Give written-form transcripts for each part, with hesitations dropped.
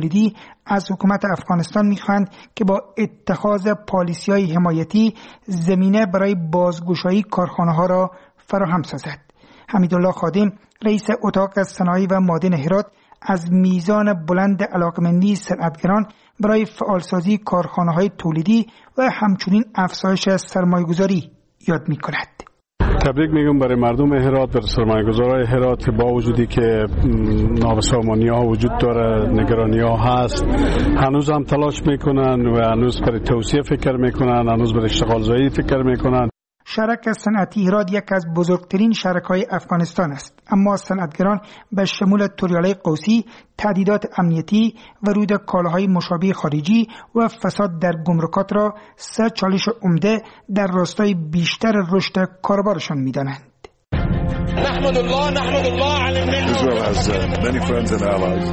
تولیدی از حکومت افغانستان می‌خواهند که با اتخاذ پالیسی‌های حمایتی زمینه برای بازگشایی کارخانه‌ها را فراهم سازد. حمیدالله خادم رئیس اتاق صنایع و معادن هرات از میزان بلند علاقمندی صنعتگران برای فعالسازی کارخانه‌های تولیدی و همچنین افزایش سرمایه‌گذاری یاد می‌کند. تبریک میگم برای مردم هرات، برای سرمایه‌گذارای هرات، با وجودی که نابسامانی‌ها وجود داره، نگرانی‌ها هست، هنوز هم تلاش میکنن و هنوز برای توسعه فکر میکنن، هنوز برای اشتغال زایی فکر میکنن. شرک صنعتی هرات یک از بزرگترین شرکای افغانستان است، اما صنعتگران به شمول توریالای قوسی، تهدیدات امنیتی، ورود کالاهای مشابه خارجی و فساد در گمرکات را سه چالش عمده در راستای بیشتر رشد کاروبارشان می‌دانند. نحمد الله على النعمة. Israel has many friends and allies.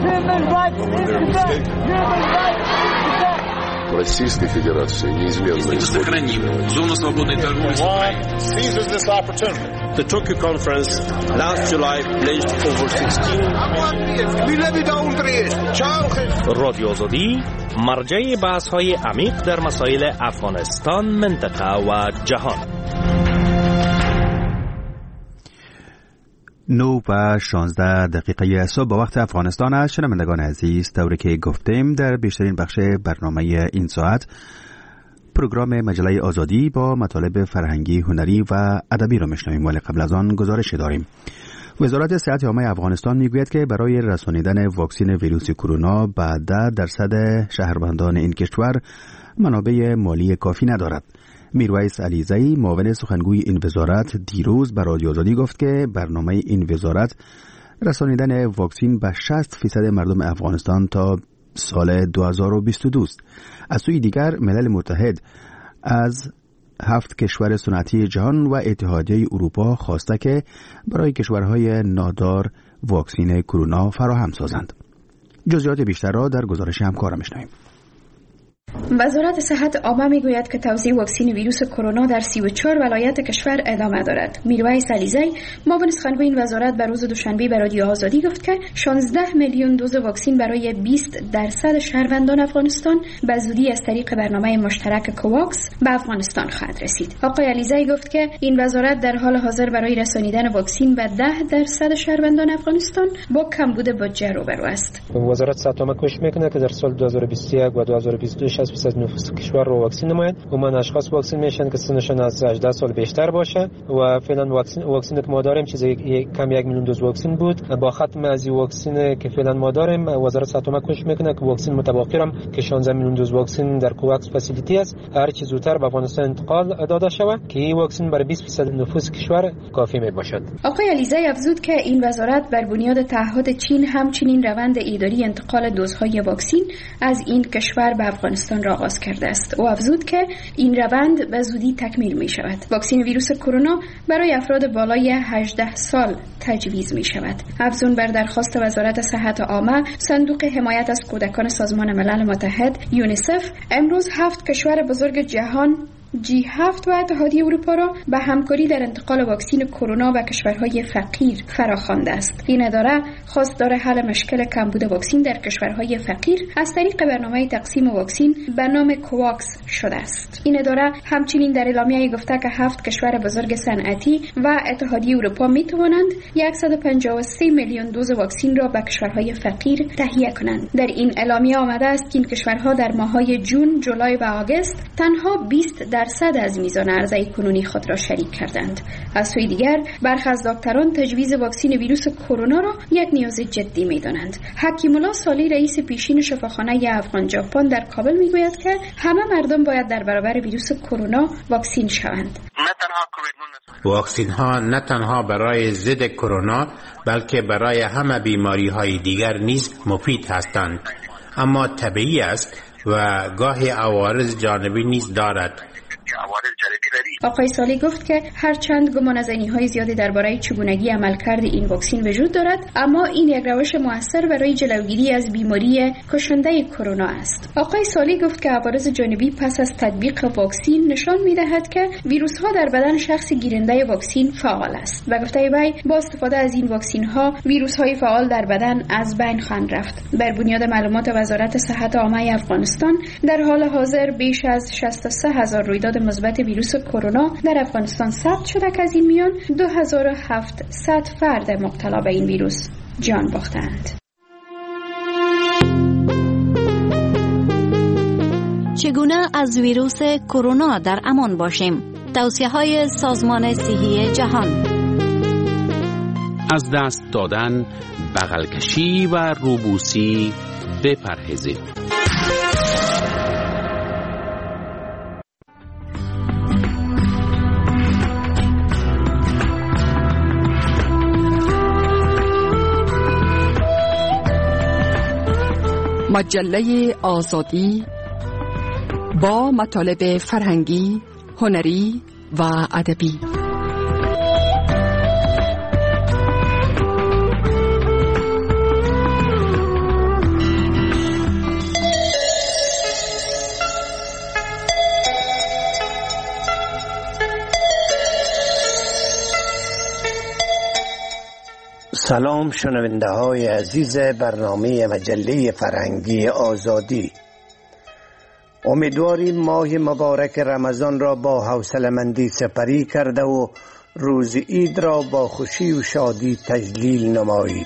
Российской Федерации неизменно сохраним зону свободной торговли с Украиной. Seizes this opportunity. The Tokyo conference last July pledged over 16 رادیو آزادی مرجع بحث‌های عمیق در مسائل افغانستان، منطقه و جهان. 9:16 صبح با وقت افغانستان است. شنوندگان عزیز، طوری که گفتیم در بیشترین بخش برنامه این ساعت پروگرام مجله آزادی با مطالب فرهنگی، هنری و ادبی را میشنویم، ولی قبل از آن گزارش داریم. وزارت صحت عامه افغانستان میگوید که برای رسانیدن واکسن ویروس کرونا به 10% شهروندان این کشور منابع مالی کافی ندارد. میرویس علیزی، معاون سخنگوی این وزارت، دیروز به رادیو آزادی گفت که برنامه این وزارت رسانیدن واکسن به 60% مردم افغانستان تا سال 2022 است. از سوی دیگر ملل متحد از 7 کشور صنعتی جهان و اتحادیه اروپا خواسته که برای کشورهای نادار واکسن کرونا فراهم سازند. جزئیات بیشتر را در گزارش همکارم میشنویم. وزارت صحت عامه میگوید که توزیع واکسن ویروس کرونا در 34 ولایت کشور ادامه دارد. میرویس علیزی، معاون سخنگوی این وزارت، به روز دوشنبه به رادیو آزادی گفت که 16 میلیون دوز واکسن برای 20% شهروندان افغانستان به زودی از طریق برنامه مشترک کوواکس به افغانستان خواهد رسید. آقای علیزی گفت که این وزارت در حال حاضر برای رسانیدن واکسن به 10% شهروندان افغانستان با کمبود بودجه روبرو است. وزارت صحت عامه کوشش میکنه که در سال 2021 و 2022 60% نفوس کشور رو واکسن نماید. عموما اشخاص واکسن میشن که سنشون از 18 سال بیشتر باشه و فعلا واکسن که ما داریم چیزی کم 1 میلیون دوز واکسن بود. با ختم از این واکسن که فعلا ما داریم، وزارت صحت عامه کوشش میکنه که واکسن متبقی هم که 16 میلیون دوز واکسن در کوواکس فسیلیتی است هر چه زودتر به افغانستان انتقال داده شود که این واکسن برای 20% نفوس کشور کافی میباشد. آقای علیزی افزود که این وزارت بر بنیاد تعهد چین همچنین روند اداری انتقال دوزهای واکسن از این کشور به افغانستان را آغاز کرده است. او افزود که این روند به زودی تکمیل می شود. واکسن ویروس کرونا برای افراد بالای 18 سال تجویز می شود. افزون بر درخواست وزارت صحت عامه، صندوق حمایت از کودکان سازمان ملل متحد یونیسف امروز 7 کشور بزرگ جهان G7 و اتحادیه اروپا را به همکاری در انتقال واکسن کرونا به کشورهای فقیر فراخوانده است. این اداره خواستار حل مشکل کمبود واکسن در کشورهای فقیر از طریق برنامه تقسیم واکسن به نام کوواکس شده است. این اداره همچنین در اعلامیه گفته که 7 کشور بزرگ صنعتی و اتحادیه اروپا می توانند 153 میلیون دوز واکسن را به کشورهای فقیر تهیه کنند. در این اعلامیه آمده است که این کشورها در ماه‌های جون، جولای و آگوست تنها 20% از میزان عرضه کنونی خود را شریک کردند. از سوی دیگر برخی از دکتران تجویز واکسن ویروس کرونا را یک نیاز جدی می‌دانند. حکیم الله صالح، رئیس پیشین شفاخانه افغان ژاپن در کابل میگوید که همه مردم باید در برابر ویروس کرونا واکسن شوند. واکسن ها نه تنها برای ضد کرونا بلکه برای همه بیماری های دیگر نیز مفید هستند، اما طبیعی است و گاهی عوارض جانبی نیز دارد. عوارض جانبی داری. آقای سالی گفت که هرچند گمانه‌زنی‌های زیادی درباره چگونگی عملکرد این واکسن وجود دارد، اما این یک روش مؤثر برای جلوگیری از بیماری کشنده کرونا است. آقای سالی گفت که عوارض جانبی پس از تطبیق واکسن نشان می‌دهد که ویروس‌ها در بدن شخص گیرنده واکسن فعال است و گفته وی با استفاده از این واکسن‌ها ویروس‌های فعال در بدن از بین خواهند رفت. بر بنیاد معلومات وزارت صحت عامه افغانستان در حال حاضر بیش از 63,000 رویداد مثبت ویروس کرونا در افغانستان ثبت شده که از این میان 2700 فرد مبتلا به این ویروس جان باختند. چگونه از ویروس کرونا در امان باشیم؟ توصیه‌های سازمان صحی جهان. از دست دادن، بغل کشی و روبوسی بپرهیزید. مجله آزادی با مطالب فرهنگی، هنری و ادبی. سلام شنونده های عزیز برنامه مجله فرهنگی آزادی. امیدواریم ماه مبارک رمضان را با حوصله‌مندی سپری کرده و روز عید را با خوشی و شادی تجلیل نمایید.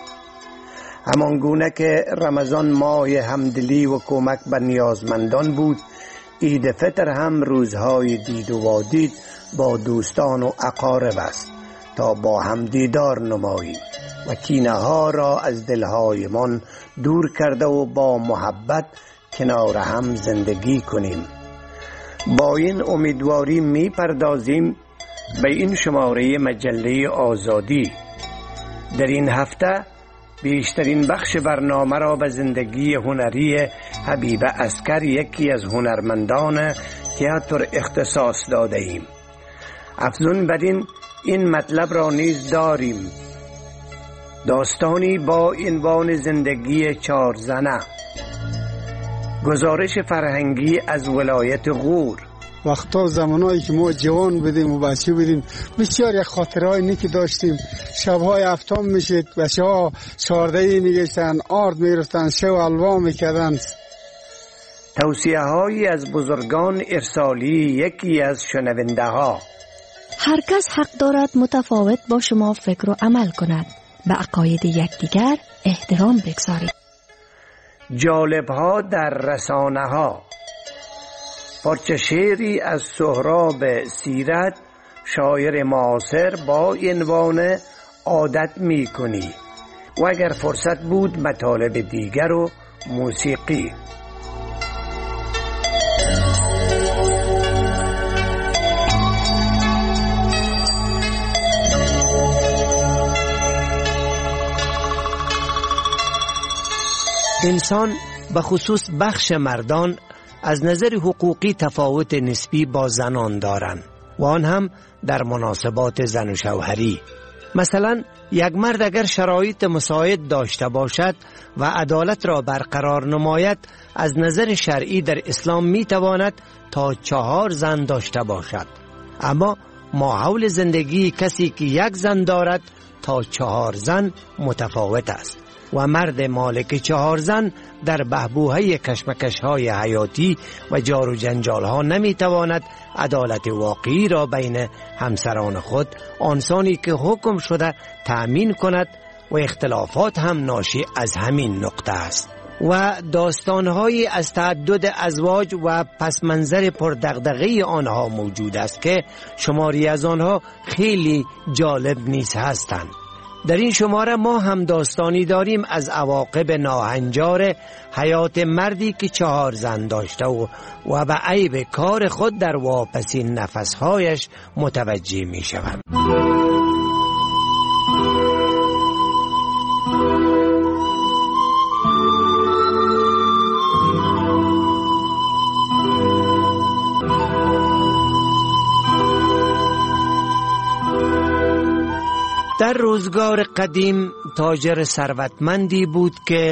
همانگونه که رمضان ماه همدلی و کمک به نیازمندان بود، عید فطر هم روزهای دید و وادید با دوستان و اقارب است تا با هم دیدار نماییم و کینه ها را از دلهایمان دور کرده و با محبت کنار هم زندگی کنیم. با این امیدواری می پردازیم به این شماره مجله آزادی. در این هفته بیشترین بخش برنامه را به زندگی هنری حبیب عسکر، یکی از هنرمندان تئاتر، اختصاص داده ایم. افزون بر این مطلب را نیز داریم داستانی با عنوان زندگی 4 زنه، گزارش فرهنگی از ولایت غور. وقتا زمانایی که ما جوان بودیم و بچه بودیم بسیار یک خاطرهای نیکی داشتیم. شبهای هفتم میشد، بچه ها 14 میگشتن، آرد میرفتن، شو الوا میکردن. توصیه هایی از بزرگان ارسالی یکی از شنونده ها. هر کس حق دارد متفاوت با شما فکر و عمل کند. به عقاید یکدیگر احترام بگذارید. جالب ها در رسانه ها. پارچه شعری از سهراب سیرت، شاعر معاصر، با عنوان عادت می کنی و اگر فرصت بود مطالب دیگر و موسیقی. انسان به خصوص بخش مردان از نظر حقوقی تفاوت نسبی با زنان دارند و آن هم در مناسبات زن و شوهری. مثلا یک مرد اگر شرایط مساعد داشته باشد و عدالت را برقرار نماید، از نظر شرعی در اسلام می تواند تا 4 زن داشته باشد. اما ماحول زندگی کسی که 1 زن دارد تا 4 زن متفاوت است و مرد مالک 4 زن در بحبوحه کشمکش‌های حیاتی و جار و جنجال‌ها نمی‌تواند عدالت واقعی را بین همسران خود، آنسانی که حکم شده، تأمین کند و اختلافات هم ناشی از همین نقطه است. و داستان‌هایی از تعدد ازواج و پس منظر پردغدغه آنها موجود است که شماری از آنها خیلی جالب نیز هستند. در این شماره ما هم داستانی داریم از عواقب ناهنجار حیات مردی که 4 زن داشته و به عیب کار خود در واپسین نفسهایش متوجه می شود. در روزگار قدیم تاجر ثروتمندی بود که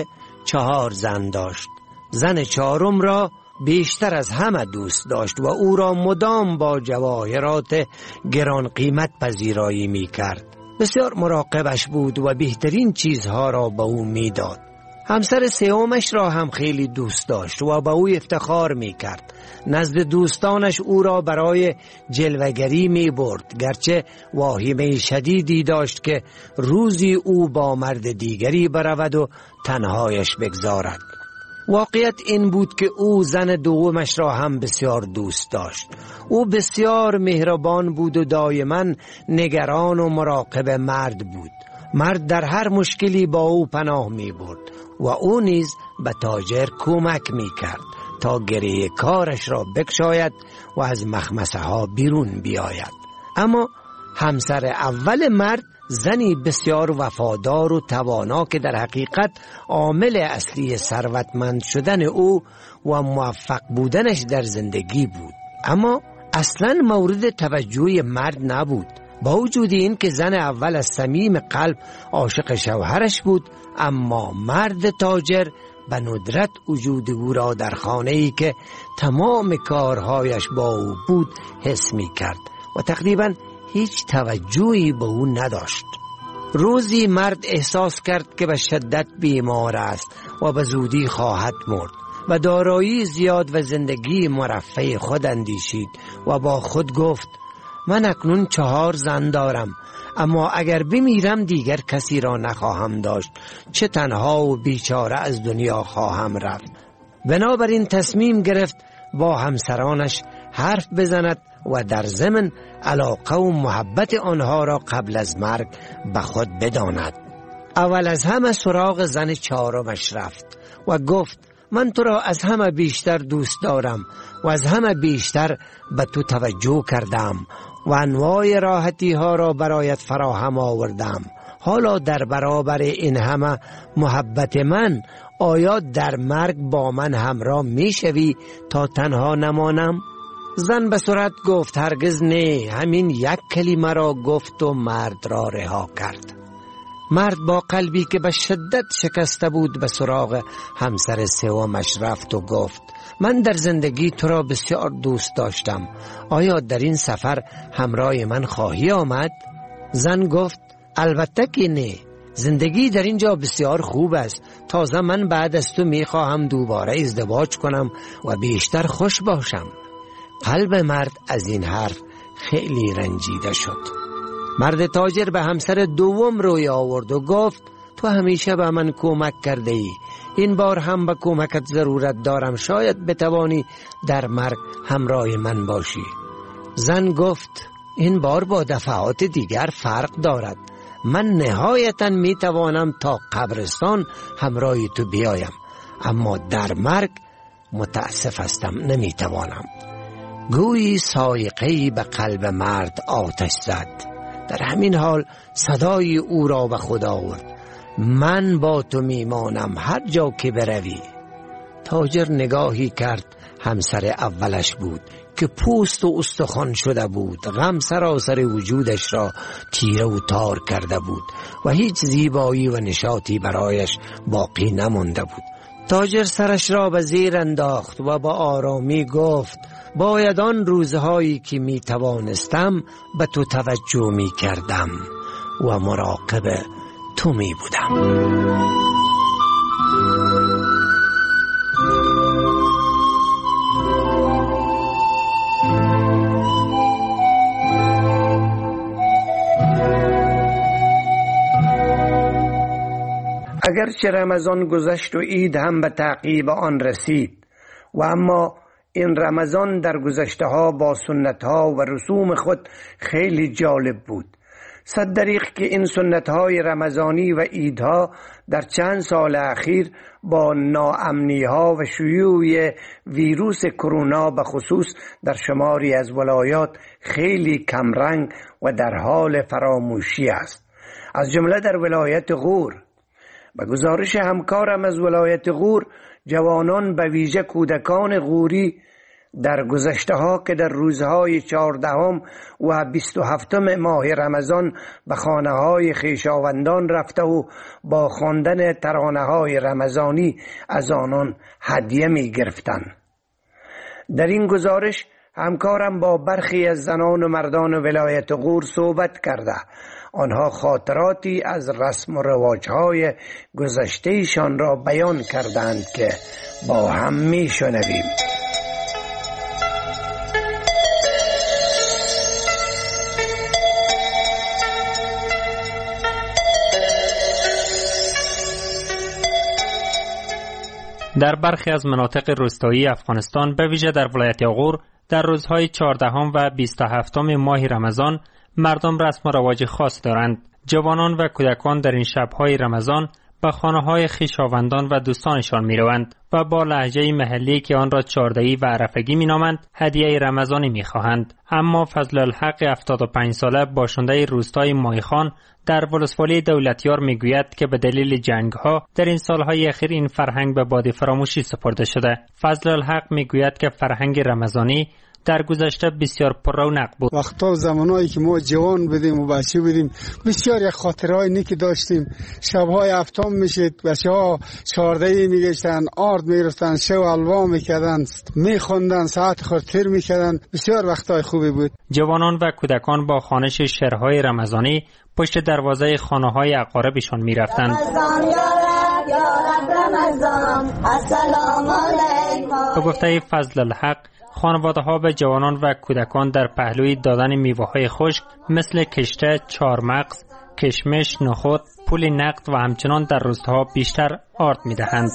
4 زن داشت. زن 4م را بیشتر از همه دوست داشت و او را مدام با جواهرات گران قیمت پذیرایی می کرد. بسیار مراقبش بود و بهترین چیزها را به او می داد. همسر 3مش را هم خیلی دوست داشت و به او افتخار می کرد. نزد دوستانش او را برای جلوگری می برد، گرچه واهمه شدیدی داشت که روزی او با مرد دیگری برود و تنهایش بگذارد. واقعیت این بود که او زن دومش را هم بسیار دوست داشت. او بسیار مهربان بود و دائما نگران و مراقب مرد بود. مرد در هر مشکلی با او پناه می برد و او نیز به تاجر کمک می کرد تا گره کارش را بکشاید و از مخمسه ها بیرون بیاید. اما همسر اول مرد زنی بسیار وفادار و توانا که در حقیقت عامل اصلی ثروتمند شدن او و موفق بودنش در زندگی بود، اما اصلا مورد توجه مرد نبود. با وجود این که زن اول از صمیم قلب عاشق شوهرش بود، اما مرد تاجر به ندرت وجود او را در خانه‌ای که تمام کارهایش با او بود حس می کرد و تقریباً هیچ توجهی به او نداشت. روزی مرد احساس کرد که به شدت بیمار است و به زودی خواهد مرد و دارایی زیاد و زندگی مرفه خود اندیشید و با خود گفت من اکنون 4 زن دارم، اما اگر بمیرم دیگر کسی را نخواهم داشت، چه تنها و بیچاره از دنیا خواهم رفت. بنابراین تصمیم گرفت با همسرانش حرف بزند و در ضمن علاقه و محبت آنها را قبل از مرگ به خود بداند. اول از همه سراغ زن 4مش رفت و گفت من تو را از همه بیشتر دوست دارم و از همه بیشتر به تو توجه کردم و انواع راحتی ها را برایت فراهم آوردم. حالا در برابر این همه محبت من آیا در مرگ با من همراه می شوی تا تنها نمانم؟ زن به سرعت گفت هرگز نه. همین یک کلمه را گفت و مرد را رها کرد. مرد با قلبی که به شدت شکسته بود به سراغ همسر 3مش رفت و گفت من در زندگی تو را بسیار دوست داشتم، آیا در این سفر همراه من خواهی آمد؟ زن گفت البته که نه، زندگی در اینجا بسیار خوب است. تازه من بعد از تو می خواهم دوباره ازدواج کنم و بیشتر خوش باشم. قلب مرد از این حرف خیلی رنجیده شد. مرد تاجر به همسر دوم روی آورد و گفت تو همیشه به من کمک کرده ای، این بار هم به کمکت ضرورت دارم، شاید بتوانی در مرگ همراه من باشی. زن گفت این بار با دفعات دیگر فرق دارد، من نهایتا می توانم تا قبرستان همراه تو بیایم، اما در مرگ متاسف هستم نمی توانم. گویی سایقه‌ای به قلب مرد آتش زد. در همین حال صدای او را به خود آورد من با تو میمانم هر جا که بروی. تاجر نگاهی کرد، همسر اولش بود که پوست و استخوان شده بود. غم سراسر وجودش را تیره و تار کرده بود و هیچ زیبایی و نشاطی برایش باقی نمانده بود. تاجر سرش را به زیر انداخت و با آرامی گفت باید آن روزهایی که می توانستم به تو توجه می کردم و مراقب تو می بودم. اگرچه رمضان گذشت و عید هم به تعقیب آن رسید و اما این رمضان در گذشته ها با سنت ها و رسوم خود خیلی جالب بود. صد دریغ که این سنت های رمضانی و عیدها در چند سال اخیر با ناامنی ها و شیوع ویروس کرونا به خصوص در شماری از ولایات خیلی کمرنگ و در حال فراموشی است، از جمله در ولایت غور. به گزارش همکارم از ولایت غور، جوانان به ویژه کودکان غوری در گذشته ها که در روزهای 14 و 27 ماه رمضان به خانه های خویشاوندان رفته و با خواندن ترانه های رمضانی از آنان هدیه می گرفتند. در این گزارش همکارم با برخی از زنان و مردان ولایت غور صحبت کرده. آنها خاطراتی از رسم و رواجهای گذشتهشان را بیان کردند که با هم می شنویم. در برخی از مناطق روستایی افغانستان به ویژه در ولایت غور در روزهای 14 و 27 ماه رمضان مردم رسم و رواج خاص دارند. جوانان و کودکان در این شب‌های رمضان به خانه‌های خویشاوندان و دوستانشان می‌روند و با لهجه محلی که آن را چارده‌ای و عرفگی می‌نامند هدیه رمضانی می‌خواهند. اما فضل الحق 75 ساله باشنده روستای مایخان در ولسوالی دولتیار میگوید که به دلیل جنگ‌ها در این سال‌های اخیر این فرهنگ به باد فراموشی سپرده شده. فضل الحق میگوید که فرهنگ رمضانی در گذشته بسیار پررونق بود. وقتا زمانایی که ما جوان بودیم و بچه بودیم بسیار یک خاطرهای نیکی داشتیم. شب‌های هفتم میشد، بچه‌ها چارده‌ای میگشتن، آرد میرفتن، شو الوا میکردن، میخوندن، ساعت خاطر میکردن. بسیار وقتای خوبی بود. جوانان و کودکان با خوانش شعرهای رمضانی پشت دروازه خانه‌های اقاربشان میرفتند. به گفته فضل الحق خانواده‌ها به جوانان و کودکان در پهلوی دادن میوه‌های خشک مثل کشته، چهارمغز، کشمش، نخود، پول نقد و همچنان در روزها بیشتر آرد می‌دهند.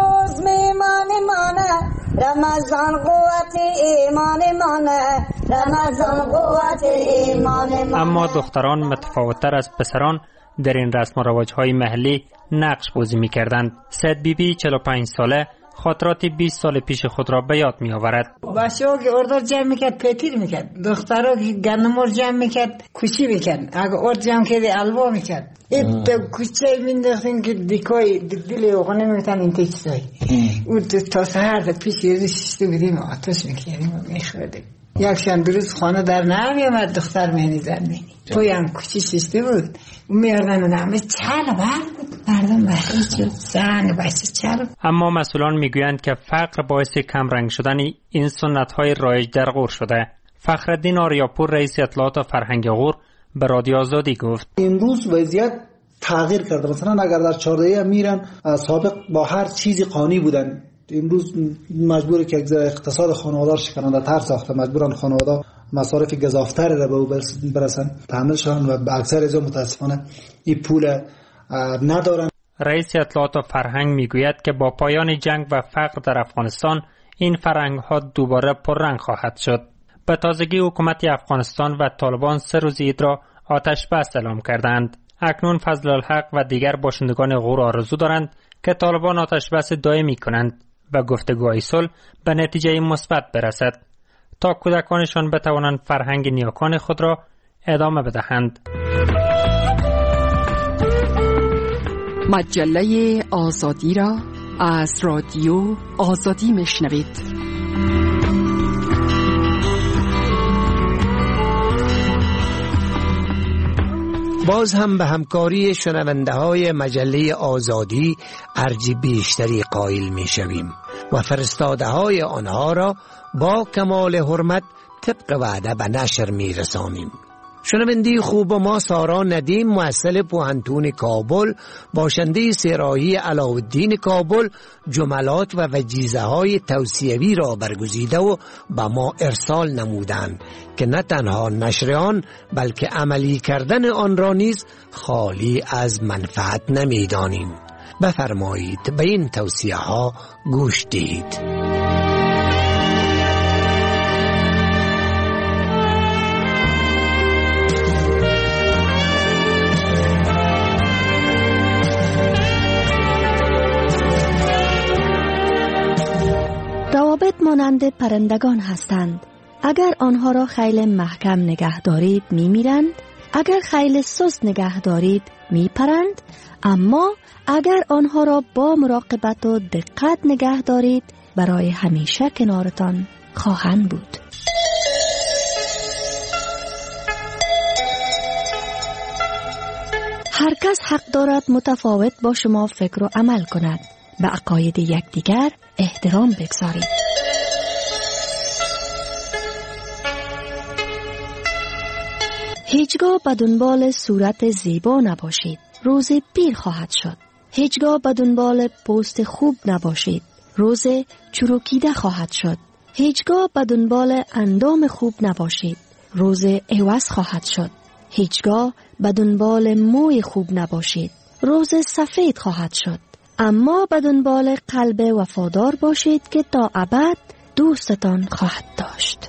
اما دختران متفاوت‌تر از پسران در این رسم و رواج‌های محلی نقش بازی می‌کردند. سید بیبی 45 ساله خاطرات 20 سال پیش خود را به یاد می آورد. بچه‌ها که اردار جمع میکرد پیتیر میکرد، دخترها که گندم جمع میکرد کوچی میکرد، اگه ارد جمع کرده الوا میکرد. این کوچه مینداختیم که دیکای دل اوغانه میگفتن این چیزایی. او تا سحر پیش شیشته بودیم آتش میکردیم و میخوردیم. یکشان درست خانه در نمیامد دختر مهنی زد مهنی توی هم کوچی شیشته بود میاردن و نمه چل بود مردم بحری شد زن بچه چل. اما مسئولان میگویند که فقر باعث کمرنگ شدن این سنت های رایج در غور شده. فخرالدین آریاپور رئیس اطلاعات و فرهنگ غور به رادیو آزادی گفت امروز وضعیت تغییر کرده. مثلا اگر در چهاردهی میرن سابق با هر چیزی قانی بودن، امروز مجبوره که اقتصاد خانوادار شکننده تر ساخته، مجبورن خانواده مصارف گزافتر را به او برسن تحمل شدن و به اکثر از متاسفانه این پول ندارن. رئیس اطلاعات و فرهنگ میگوید که با پایان جنگ و فقر در افغانستان این فرهنگ ها دوباره پررنگ خواهد شد. به تازگی حکومت افغانستان و طالبان 3 روز عید را آتش بس اعلام کردند. اکنون فضل الحق و دیگر باشندگان غور آرزو دارند که طالبان آتش بس دائمی کنند و گفتگوهای صلح به نتیجه مثبت برسد تا کودکانشان بتوانند فرهنگ نیاکان خود را ادامه بدهند. مجله آزادی را از رادیو آزادی میشنوید. باز هم به همکاری شنونده های مجله آزادی ارج بیشتری قائل می شویم و فرستاده های آنها را با کمال حرمت طبق وعده به نشر می رسانیم. شنوندی خوب ما سارا ندیم محصل پوهنتون کابل باشنده سراحی علاءالدین کابل جملات و وجیزه های توصیوی را برگزیده و به ما ارسال نمودند که نه تنها نشر آن بلکه عملی کردن آن را نیز خالی از منفعت نمی‌دانیم. بفرمایید به این توصیه ها گوش دهید. روابط مانند پرندگان هستند. اگر آنها را خیلی محکم نگه دارید می میرند، اگر خیلی سست نگه دارید می پرند، اما اگر آنها را با مراقبت و دقت نگه دارید برای همیشه کنارتان خواهند بود. هر کس حق دارد متفاوت با شما فکر و عمل کند. به عقاید یکدیگر احترام بگذارید. هیچگاه به دنبال صورت زیبا نباشید. روز پیر خواهد شد. هیچگاه به دنبال پوست خوب نباشید. روز چروکیده خواهد شد. هیچگاه به دنبال اندام خوب نباشید. روز عوض خواهد شد. هیچگاه به دنبال موی خوب نباشید. روز سفید خواهد شد. اما به دنبال قلب وفادار باشید که تا ابد دوستتان خواهد داشت.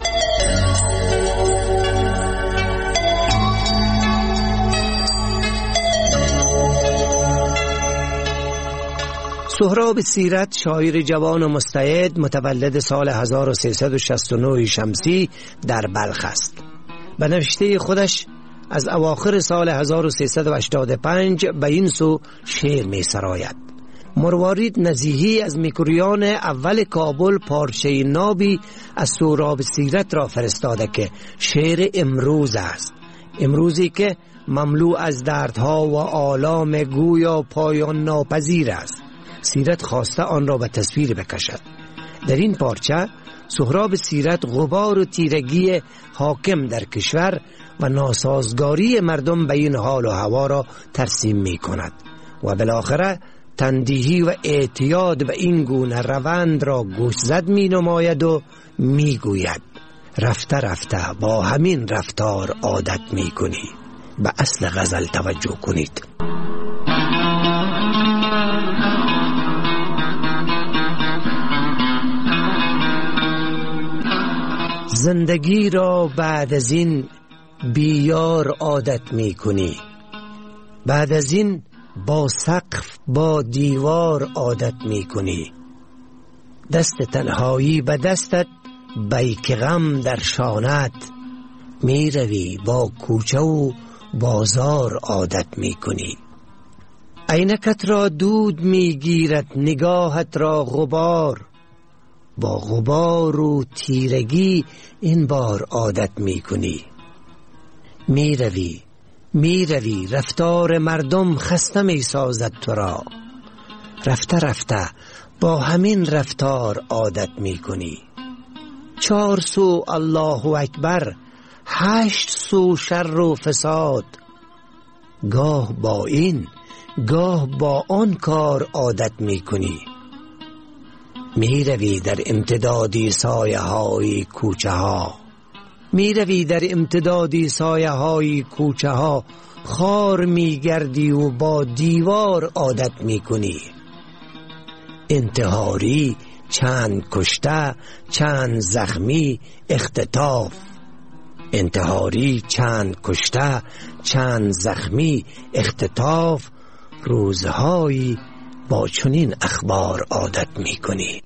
سهراب سیرت، شاعر جوان و مستعد، متولد سال 1369 شمسی در بلخ است. به نوشته خودش از اواخر سال 1385 به این سو شعر می سراید. مروارید نزیهی از میکرویان اول کابل پارچه نابی از سهراب سیرت را فرستاده که شعر امروز است. امروزی که مملو از دردها و آلام گویا پایان ناپذیر است. سیرت خواسته آن را به تصویر بکشد. در این پارچه سهراب سیرت غبار و تیرگی حاکم در کشور و ناسازگاری مردم به این حال و هوا را ترسیم می کند و بالاخره تندیهی و اعتیاد به این گونه روند را گوشزد می نماید و می گوید رفته رفته با همین رفتار عادت می کنی. به اصل غزل توجه کنید. زندگی را بعد از این بیار عادت می کنی. بعد از این با سقف با دیوار عادت می کنی. دست تنهایی به دستت، بیک غم در شانت، می روی با کوچه و بازار عادت می کنی. عینکت را دود می گیرد، نگاهت را غبار، با غبار و تیرگی این بار عادت می کنی. می روی رفتار مردم خسته می سازد تو را. رفته رفته با همین رفتار عادت می کنی. 4 سو الله اکبر، 8 سو شر و فساد. گاه با این گاه با آن کار عادت می کنی. می روی در امتدادی سایه های کوچه ها. می روی در امتدادی سایه های کوچه ها، خار می گردی و با دیوار عادت می کنی. انتحاری، چند کشته، چند زخمی، اختطاف. انتحاری، چند کشته، چند زخمی، اختطاف. روزهایی با چنین اخبار عادت می کنی.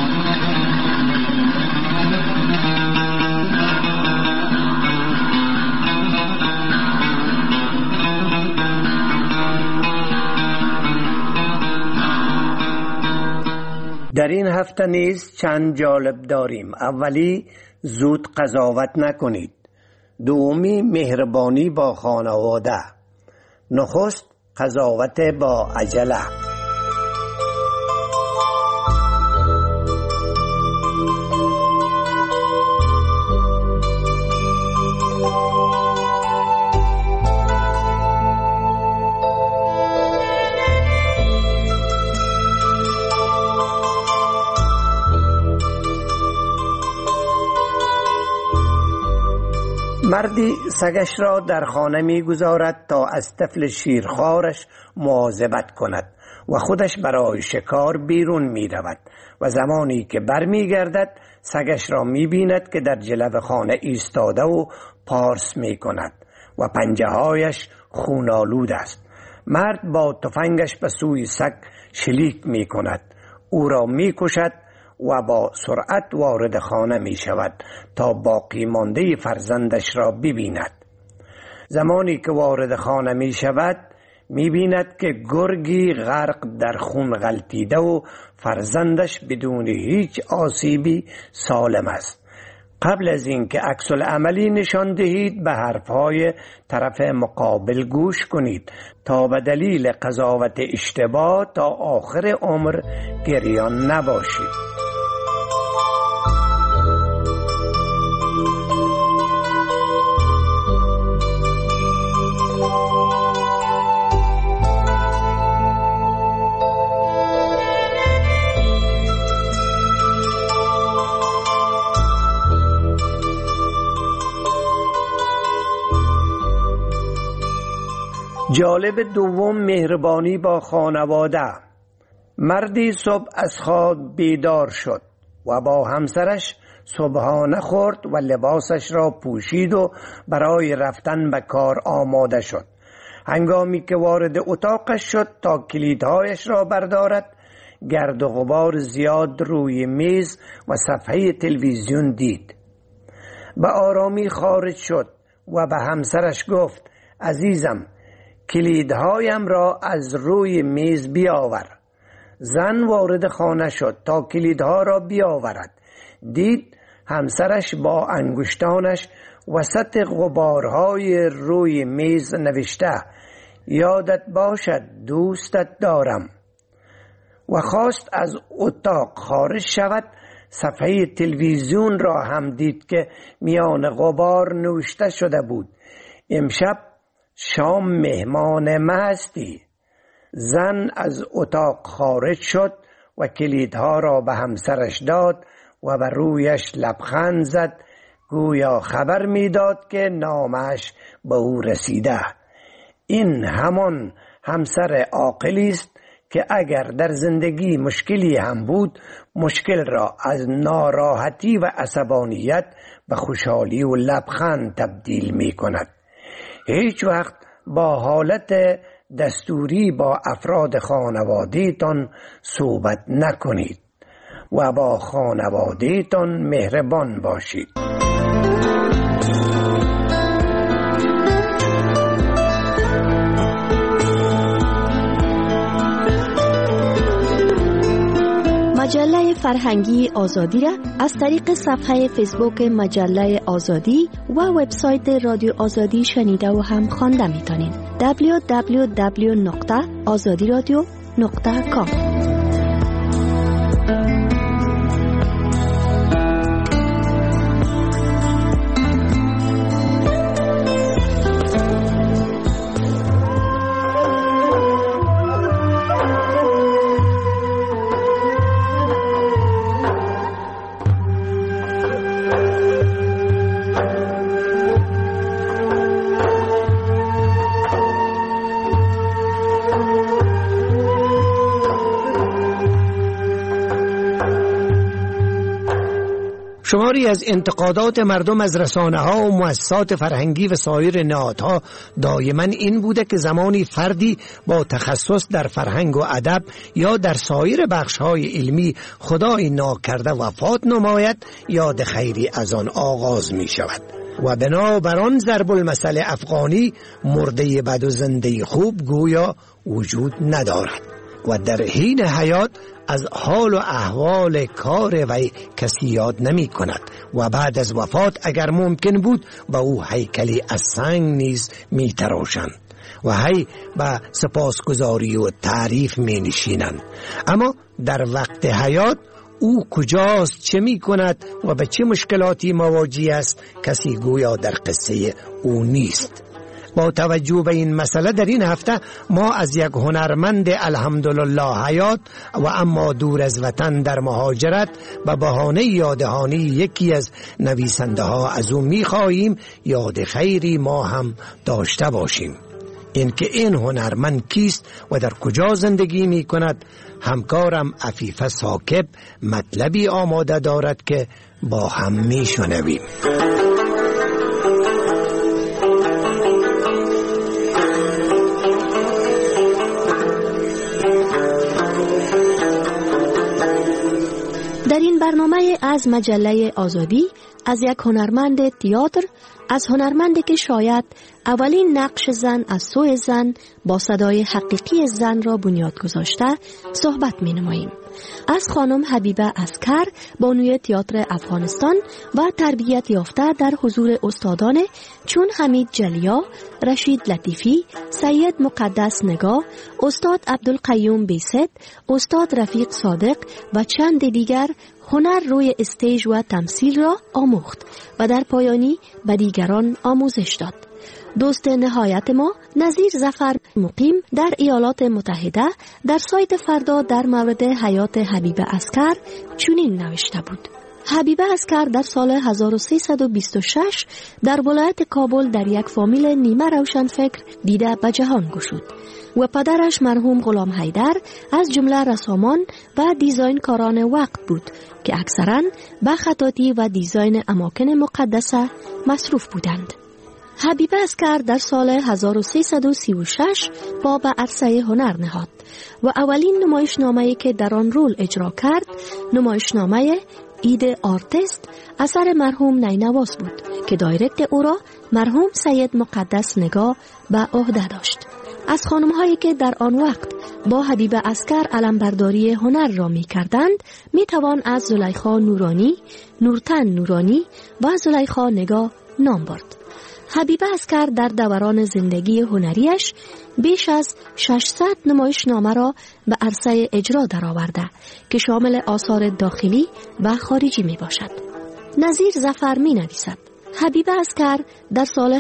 در این هفته نیز چند جالب داریم. اولی، زود قضاوت نکنید. دومی، مهربانی با خانواده. نخست، قضاوت با عجله. مردی سگش را در خانه می گذارد تا از طفل شیرخوارش مواظبت کند و خودش برای شکار بیرون می رود و زمانی که برمی گردد سگش را می بیند که در جلو خانه ایستاده و پارس می کند و پنجه هایش خونالود است. مرد با تفنگش به سوی سگ شلیک می کند، او را می کشد و با سرعت وارد خانه می شود تا باقی مانده فرزندش را ببیند. زمانی که وارد خانه می شود می‌بیند که گرگی غرق در خون غلطیده و فرزندش بدون هیچ آسیبی سالم است. قبل از اینکه عکس العملی نشان دهید به حرفهای طرف مقابل گوش کنید تا به دلیل قضاوت اشتباه تا آخر عمر گریان نباشید. جالب دوم، مهربانی با خانواده. مردی صبح از خواب بیدار شد و با همسرش صبحانه خورد و لباسش را پوشید و برای رفتن به کار آماده شد. هنگامی که وارد اتاقش شد تا کلیدهایش را بردارد، گرد و غبار زیاد روی میز و صفحه تلویزیون دید. به آرامی خارج شد و به همسرش گفت: عزیزم، کلیدهایم را از روی میز بیاور. زن وارد خانه شد تا کلیدها را بیاورد. دید همسرش با انگشتانش وسط غبارهای روی میز نوشته: یادت باشد دوستت دارم. و خواست از اتاق خارج شود. صفحه تلویزیون را هم دید که میان غبار نوشته شده بود: امشب شام مهمان ما هستی. زن از اتاق خارج شد و کلیدها را به همسرش داد و به رویش لبخند زد، گویا خبر میداد که نامش به او رسیده. این همان همسر عاقلی است که اگر در زندگی مشکلی هم بود، مشکل را از ناراحتی و عصبانیت به خوشحالی و لبخند تبدیل می کند. هیچ وقت با حالت دستوری با افراد خانواده‌تان صحبت نکنید و با خانواده‌تان مهربان باشید. مجله فرهنگی آزادی را از طریق صفحه فیسبوک مجله آزادی و وبسایت رادیو آزادی شنیده و هم خوانده می‌تونید. www.azadiradio.com. شماری از انتقادات مردم از رسانه‌ها و مؤسسات فرهنگی و سایر نهادها دائما این بوده که زمانی فردی با تخصص در فرهنگ و ادب یا در سایر بخش‌های علمی خدای ناکرده وفات نماید، یاد خیری از آن آغاز می شود و بنابر آن ضرب المثل افغانی مرده بد و زنده خوب گویا وجود ندارد و در حین حیات از حال و احوال کار وی کسی یاد نمی کند و بعد از وفات اگر ممکن بود با او هیکلی از سنگ نیز می تراشند و هی به سپاسگزاری و تعریف می نشینند. اما در وقت حیات او کجاست، چه می کند و به چه مشکلاتی مواجه است کسی گویا در قصه او نیست. با توجه به این مسئله در این هفته ما از یک هنرمند الحمدلله حیات و اما دور از وطن در مهاجرت به بهانه یادهانی یکی از نویسنده ها از او می خواهیم یاد خیری ما هم داشته باشیم. اینکه این هنرمند کیست و در کجا زندگی می کند، همکارم عفیفه ثاقب مطلبی آماده دارد که با هم می شنویم. در این برنامه از مجله آزادی از یک هنرمند تئاتر، از هنرمندی که شاید اولین نقش زن از سوی زن با صدای حقیقی زن را بنیاد گذاشته صحبت می نماییم. از خانم حبیبه عسکر، بانوی تئاتر افغانستان و تربیت یافته در حضور استادان چون حمید جلیا، رشید لطیفی، سید مقدس نگاه، استاد عبدالقیوم بیست، استاد رفیق صادق و چند دیگر هنر روی استیج و تمثیل را آموخت و در پایانی به دیگران آموزش داد. دوست نهایت ما نظیر ظفر مقیم در ایالات متحده در سایت فردا در مورد حیات حبیبه عسکر چنین نوشته بود: حبیبه عسکر در سال 1326 در ولایت کابل در یک فامیل نیمه روشنفکر دیده به جهان گشود و پدرش مرحوم غلام حیدر از جمله رسامان و دیزاین کاران وقت بود که اکثراً به خطاطی و دیزاین اماکن مقدسه مصروف بودند. حبیبه عسکر در سال 1336 پا به عرصه هنر نهاد و اولین نمایشنامه‌ای که در آن رول اجرا کرد نمایشنامه اید آرتیست اثر مرحوم نینواز بود که دایرکت او را مرحوم سید مقدس نگاه به عهده داشت. از خانم‌هایی که در آن وقت با حبیبه عسکر علمبرداری هنر را می کردند می توان از زلیخا نورانی، نورتن نورانی و زلیخا نگاه نام برد. حبیبه عسکر در دوران زندگی هنریش بیش از 600 نمایشنامه را به عرصه اجرا درآورده که شامل آثار داخلی و خارجی می باشد. نظیر ظفر می نویسد: حبیبه عسکر در سال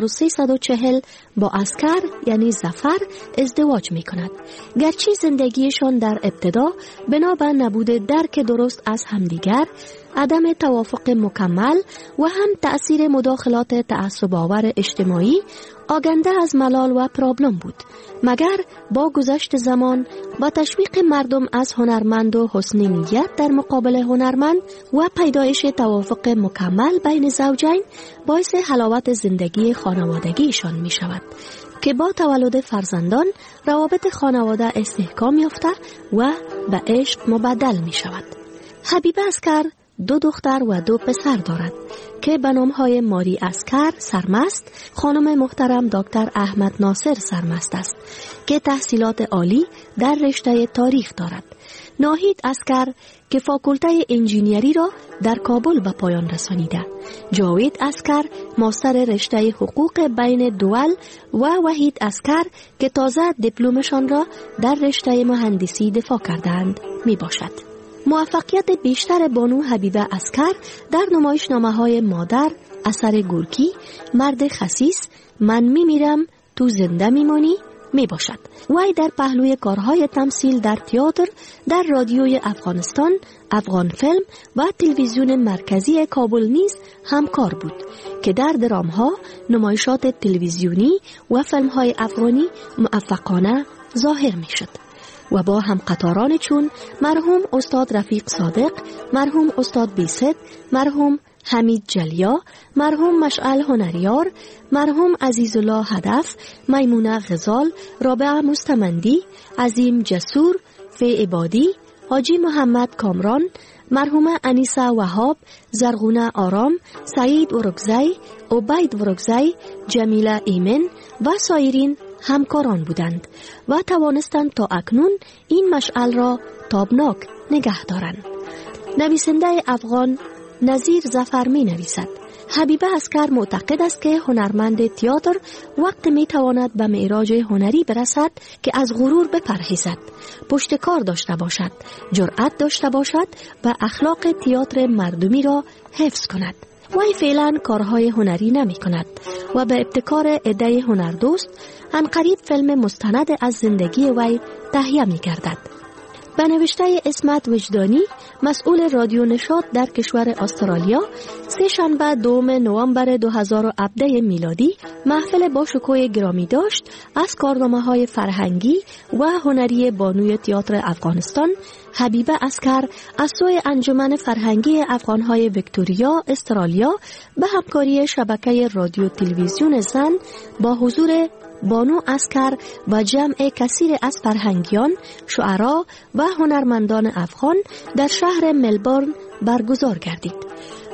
1340 با عسکر یعنی ظفر ازدواج می کند. گرچه زندگیشان در ابتدا بنا به نبود درک درست از همدیگر، عدم توافق مکمل و هم تأثیر مداخلات تعصب‌آور اجتماعی آگنده از ملال و پرابلم بود، مگر با گذشت زمان با تشویق مردم از هنرمند و حسن نیت در مقابل هنرمند و پیدایش توافق مکمل بین زوجین باعث حلاوت زندگی خانوادگیشان می شود که با تولد فرزندان روابط خانواده استحکام یافته و به عشق مبدل می شود. حبیبه عسکر 2 دختر و 2 پسر دارد که به نام‌های ماری عسکر سرمست، خانم محترم دکتر احمد ناصر سرمست است که تحصیلات عالی در رشته تاریخ دارد. ناهید عسکر که فاکولته انجینیری را در کابل به پایان رسانیده. جاوید عسکر ماستر رشته حقوق بین دول و وحید عسکر که تازه دیپلمشان را در رشته مهندسی دفاع کردند می باشد. موفقیت بیشتر بانو حبیبه عسکر در نمایشنامه‌های مادر، اثر گورکی، مرد خسیس، من میمیرم تو زنده میمانی می باشد. وی در پهلوی کارهای تمثیل در تئاتر، در رادیوی افغانستان، افغان فیلم و تلویزیون مرکزی کابل نیز همکار بود که در درام‌ها، نمایشات تلویزیونی و فیلم‌های افغانی موفقانه ظاهر می‌شد و با همقطاران چون مرحوم استاد رفیق صادق، مرحوم استاد بیست، مرحوم حمید جلیا، مرحوم مشعل هنریار، مرحوم عزیزالله هدف، میمونه غزال، رابعه مستمندی، عظیم جسور، فی عبادی، حاجی محمد کامران، مرحومه انیسه وهاب، زرغونه آرام، سعید ورکزی، عبید ورکزی، جمیله ایمن و سایرین همکاران بودند و توانستند تا اکنون این مشعل را تابناک نگه دارند. نویسنده افغان نظیر ظفر می نویسد: حبیبه عسکر معتقد است که هنرمند تئاتر وقت می تواند به معراج هنری برسد که از غرور بپرهیزد، پشتکار داشته باشد، جرأت داشته باشد و اخلاق تئاتر مردمی را حفظ کند. وی فعلا کارهای هنری نمی کند و به ابتکار عده هنردوست عنقریب فیلم مستند از زندگی وی تهیه می گردد. به نوشته اسمت وجدانی، مسئول رادیو نشاط در کشور استرالیا، سه شنبه 2 نوامبر 2017 میلادی محفل با شکوه گرامی داشت از کارنامه‌های فرهنگی و هنری بانوی تئاتر افغانستان حبیبه عسکر از سوی انجمن فرهنگی افغان‌های ویکتوریا استرالیا به همکاری شبکه رادیو تلویزیون زن با حضور بانو عسکر و جمع کثیر از فرهنگیان، شعرا و هنرمندان افغان در شهر ملبورن برگزار گردید.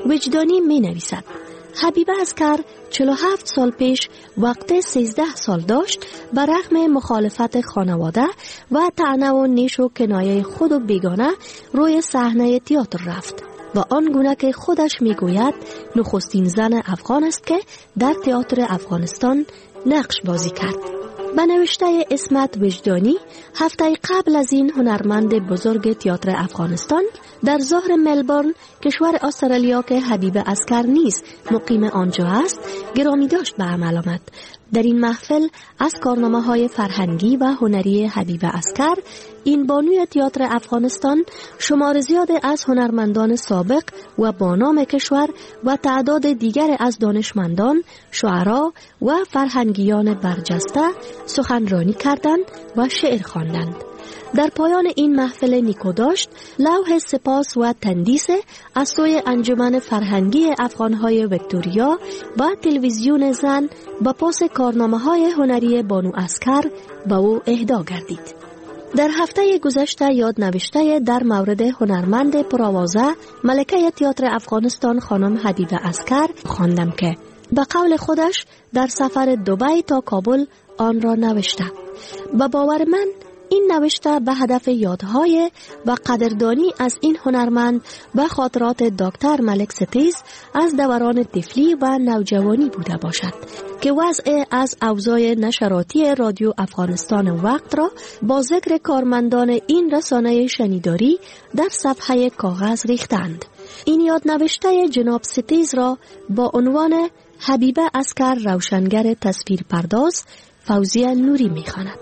وجدانی می نویسد: حبیبه عسکر 47 سال پیش وقت 13 سال داشت بر رغم مخالفت خانواده و طعنه و نیش و کنایه خود و بیگانه روی صحنه تئاتر رفت و آنگونه که خودش میگوید نخستین زن افغان است که در تئاتر افغانستان نقش بازی کرد. به نوشته اسمت وجدانی، هفته قبل از این هنرمند بزرگ تئاتر افغانستان در ظهر ملبورن، کشور استرالیا که حبیبه عسکر نیز مقیم آنجا است، گرامی داشت به عمل آمد. در این محفل از کارنامه‌های فرهنگی و هنری حبیبه عسکر، این بانوی تئاتر افغانستان، شمار زیاد از هنرمندان سابق و بانام کشور و تعداد دیگر از دانشمندان، شاعران و فرهنگیان برجسته سخنرانی کردند و شعر خواندند. در پایان این محفل نیکو داشت لوح سپاس و تندیس از سوی انجمن فرهنگی افغانهای ویکتوریا و تلویزیون زن با پاس کارنامه‌های هنری بانو عسکر به او اهدا گردید. در هفته گذشته یادنوشته در مورد هنرمند پرآوازه ملکه تئاتر افغانستان خانم حبیبه عسکر خواندم که به قول خودش در سفر دبی تا کابل آن را نوشته. به باور من این نوشته به هدف یادهای و قدردانی از این هنرمند و خاطرات دکتر ملک ستیز از دوران طفلی و نوجوانی بوده باشد که وضع از اوضاع نشراتی رادیو افغانستان وقت را با ذکر کارمندان این رسانه شنیداری در صفحه کاغذ ریختند. این یادنوشته جناب ستیز را با عنوان حبیبه عسکر روشنگر تصویر پرداز فوزیه نوری می‌خواند.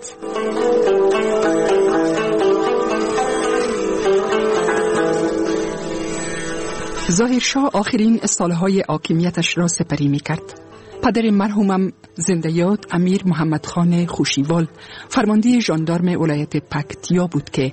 ظاهرشاه آخرین سالهای حاکمیتش را سپری می‌کرد. پدر مرحومم زنده یاد امیر محمد خان خوشیوال فرمانده ژاندارم ولایت پکتیا بود که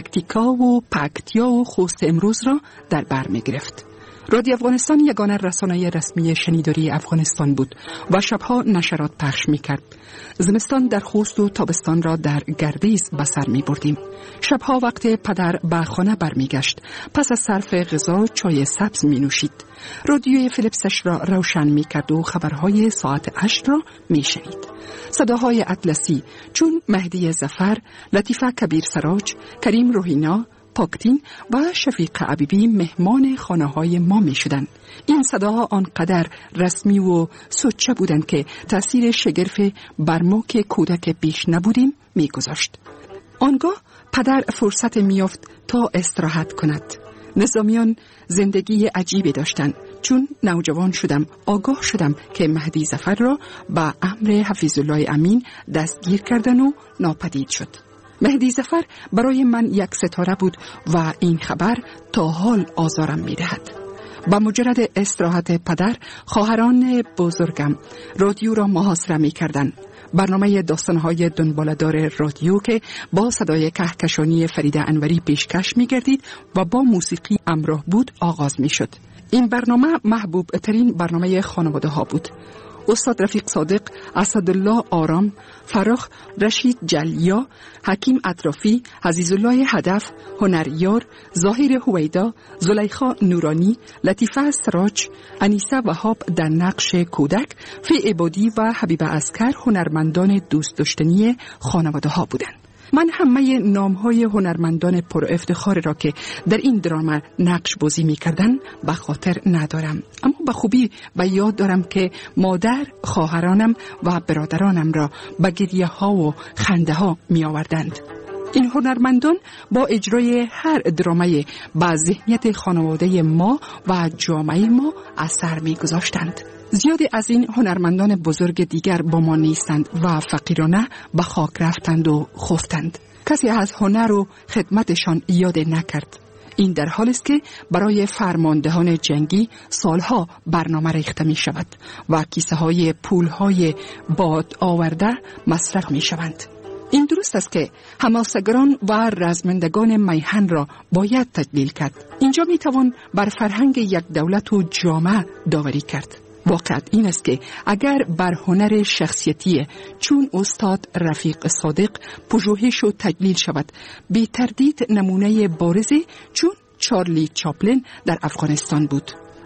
پکتیا و خوست امروز را در بر می‌گرفت. رادیو افغانستان یگانه رسانه رسمی شنیداری افغانستان بود و شبها نشرات پخش می‌کرد. زمستان در خوست و تابستان را در گردیز به سر می‌بردیم. شبها وقت پدر به خانه برمیگشت، پس از صرف غذا چای سبز می‌نوشید. رادیوی فیلیپسش را روشن می‌کرد و خبرهای ساعت 8 را می‌شنید. صداهای اطلسی چون مهدی ظفر، لطیفه کبیر سراج، کریم روحینا، پاکتین و شفیق عبیبی مهمان خانه‌های ما می‌شدند. این صداها آنقدر رسمی و سوچه بودند که تأثیر شگرف بر ما که کودک بیش نبودیم می‌گذاشت. آنگاه پدر فرصت می‌یافت تا استراحت کند. نظامیان زندگی عجیبی داشتند. چون نوجوان شدم آگاه شدم که مهدی ظفر را به امر حفیظ الله امین دستگیر کردن و ناپدید شد. مهدی ظفر برای من یک ستاره بود و این خبر تا حال آزارم می‌دهد. با مجرد استراحت پدر، خواهران بزرگم رادیو را محاصره می‌کردند. برنامه داستان‌های دنباله‌دار رادیو که با صدای کهکشانی فریده انوری پیشکش می‌گردید و با موسیقی همراه بود آغاز می‌شد. این برنامه محبوب ترین برنامه خانواده ها بود. استاد رفیق صادق، اسدالله آرام، فراخ رشید جلیا، حکیم اطرافی، عزیزالله هدف، هنریار، ظاهر هویدا، زلیخا نورانی، لطیفه سراج، انیسه وهاب در نقش کودک، فی عبادی و حبیبه عسکر هنرمندان دوست داشتنی خانواده ها بودند. من همه نام‌های هنرمندان پر افتخار را که در این دراما نقش بازی می‌کردند به خاطر ندارم، اما به خوبی و یاد دارم که مادر خواهرانم و برادرانم را به گریه‌ها و خنده‌ها می‌آوردند. این هنرمندان با اجرای هر درامای به ذهنیت خانواده ما و جامعه ما اثر می‌گذاشتند. زیادی از این هنرمندان بزرگ دیگر با ما نیستند و فقیرانه به خاک رفتند و خفتند. کسی از هنر و خدمتشان یاد نکرد. این در حالی است که برای فرماندهان جنگی سالها برنامه ریخته می شود و کیسه های پول های باد آورده مصرف می شوند. این درست است که حماسه‌گران و رزمندگان میهن را باید تجلیل کرد. اینجا می توان بر فرهنگ یک دولت و جامعه داوری کرد. واقعیت این است که اگر بر هنر شخصیتی چون استاد رفیق صادق پژوهش و تجلیل شود، بی تردید نمونه بارزی چون چارلی چاپلین در افغانستان بود.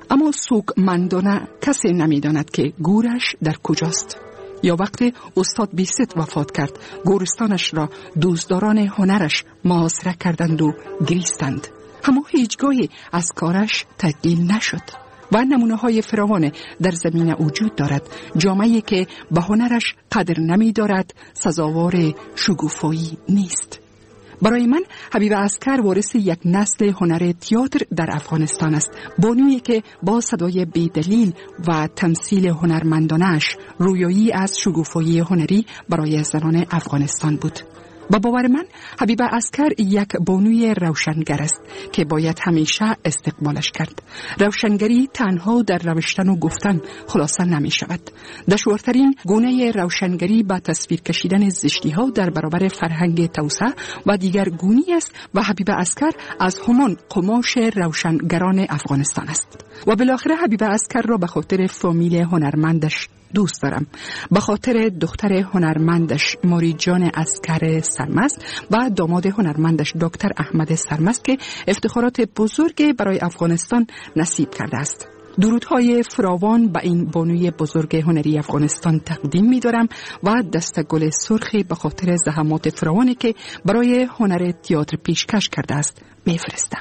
اما سوگمندانه کسی نمیداند که گورش در کجاست. یا وقتی استاد بیست وفات کرد، گورستانش را دوستداران هنرش محاصره کردند و گریستند، اما هیچگاهی از کارش تدلیل نشد و نمونه های فراوان در زمین وجود دارد. جامعه‌ای که به هنرش قدر نمی دارد سزاوار شگوفایی نیست. برای من حبیب عسکر وارث یک نسل هنر تئاتر در افغانستان است، بانویی که با صدای بی‌دلیل و تمثیل هنرمندانش رویایی از شگوفایی هنری برای زنان افغانستان بود. با باور من حبیب عسکر یک بانوی روشنگر است که باید همیشه استقبالش کرد. روشنگری تنها در نوشتن و گفتن خلاصه نمی شود. دشوارترین گونه روشنگری با تصویر کشیدن زشتی ها در برابر فرهنگ توسعه و دیگر گونی است و حبیب عسکر از همان قماش روشنگران افغانستان است. و بالاخره حبیب عسکر را به خاطر فامیل هنرمندش دوست دارم، به خاطر دختر هنرمندش ماری جان عسکر سرمست و داماد هنرمندش دکتر احمد سرمست که افتخارات بزرگ برای افغانستان نصیب کرده است. درودهای فراوان به این بانوی بزرگ هنری افغانستان تقدیم می دارم و دست گل سرخی به خاطر زحمات فراوانی که برای هنر تئاتر پیشکش کرده است می فرستم.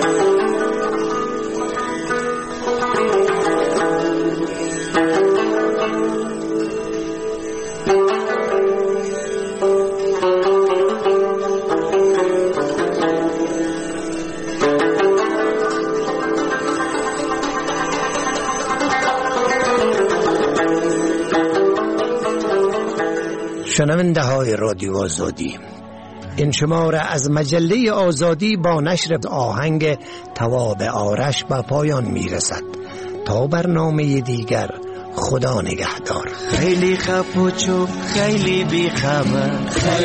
شنونده های رادیو آزادی، این شماره از مجله آزادی با نشر آهنگ تواب آرش به پایان می رسد. تا برنامه دیگر، خدا نگهدار. خیلی خف و چوب، خیلی بی خبر،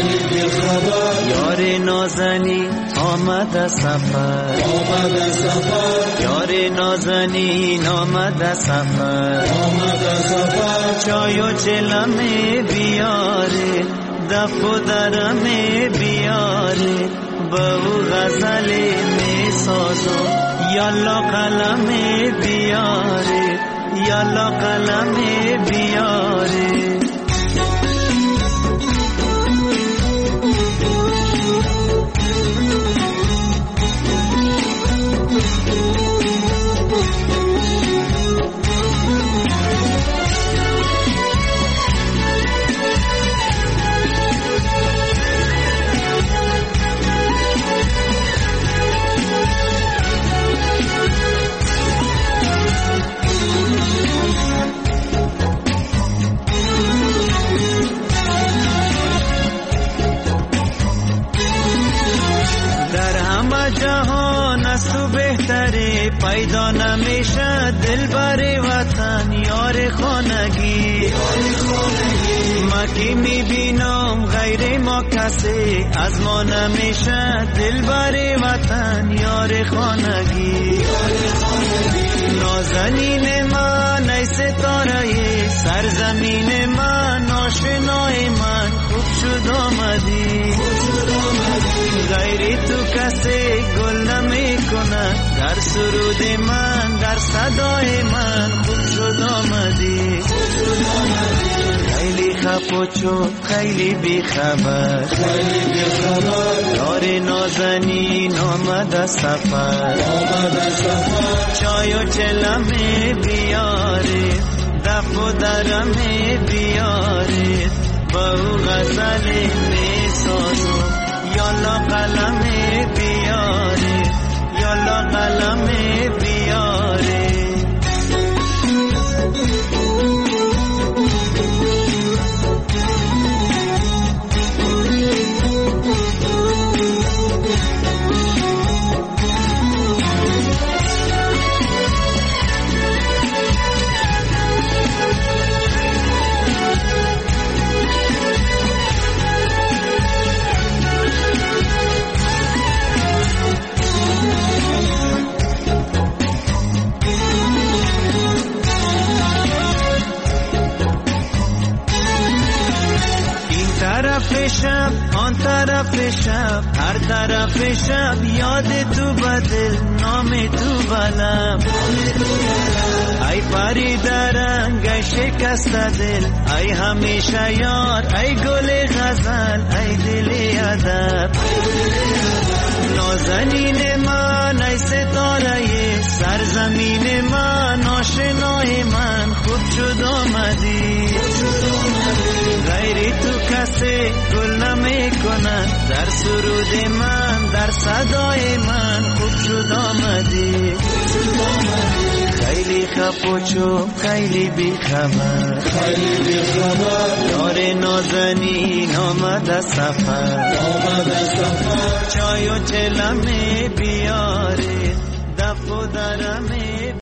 یار نازنی آمد سفر، یار نازنین آمد سفر، چای و چلمه بیاره، دف و درمه بیاره، بهو غزل می سازو، یالا قلم بیاره، یالا قلم بیاره. پیدا نمیشه دلبر وطن یار خانگی، ما که میبینم غیر ما کسی از ما نمیشه دلبر وطن یار خانگی. نازنین من ای ستاره سرزمین من، آشنای من خوب شد آمدی، غیری تو کسی گل نمی کنه در سرود من، در صدای من خوب شد آمدی. خیلی خف و چوب، خیلی بی خبر، یار نازنین آمد سفر، چای و چلمه بیاره، دف و درمه بیاره، بهو غزل می سازو، یالا قلم بیاره، یالا قلم بیاره. شب آن طرف شب، هر طرف شب یاد تو بدل، نام تو بلم، ای پری درنگ ای شکست دل ای همیشه یار ای گل غزل ای دل ادب نازنین من ای ستاره سرزمین من آشنای من خوب شد آمدی غیری تو کسی گل نمی کنن در سرود من در صدای من خوب شد آمدی خیلی خپوچو خیلی بی خبر یار نازنین آمد سفر چای و چلمه بیاره دف و درمه